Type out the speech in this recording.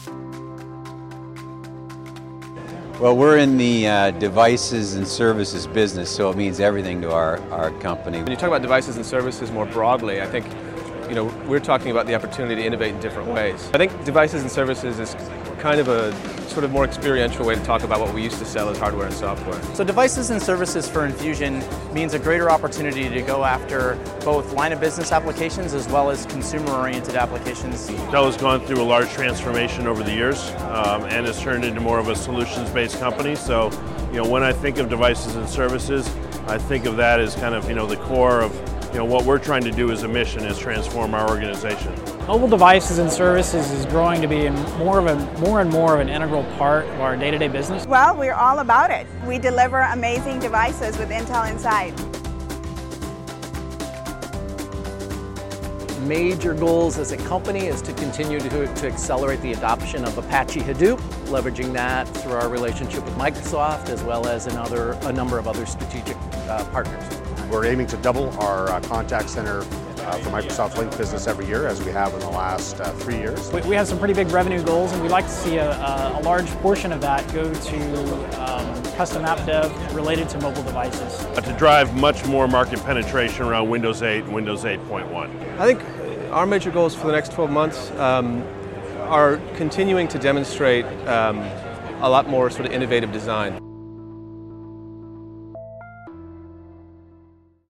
Well, we're in the devices and services business, so it means everything to our company. When you talk about devices and services more broadly, I think we're talking about the opportunity to innovate in different ways. I think devices and services is kind of a sort of more experiential way to talk about what we used to sell as hardware and software. So devices and services for Infusion means a greater opportunity to go after both line of business applications as well as consumer-oriented applications. Dell has gone through a large transformation over the years and has turned into more of a solutions-based company. So, when I think of devices and services, I think of that as kind of, the core of what we're trying to do as a mission is transform our organization. Mobile devices and services is growing to be more and more of an integral part of our day-to-day business. Well, we're all about it. We deliver amazing devices with Intel inside. Major goals as a company is to continue to accelerate the adoption of Apache Hadoop, leveraging that through our relationship with Microsoft as well as a number of other strategic partners. We're aiming to double our contact center for Microsoft Lync business every year, as we have in the last 3 years. We have some pretty big revenue goals, and we'd like to see a large portion of that go to custom app dev related to mobile devices. To drive much more market penetration around Windows 8 and Windows 8.1. I think our major goals for the next 12 months are continuing to demonstrate a lot more sort of innovative design.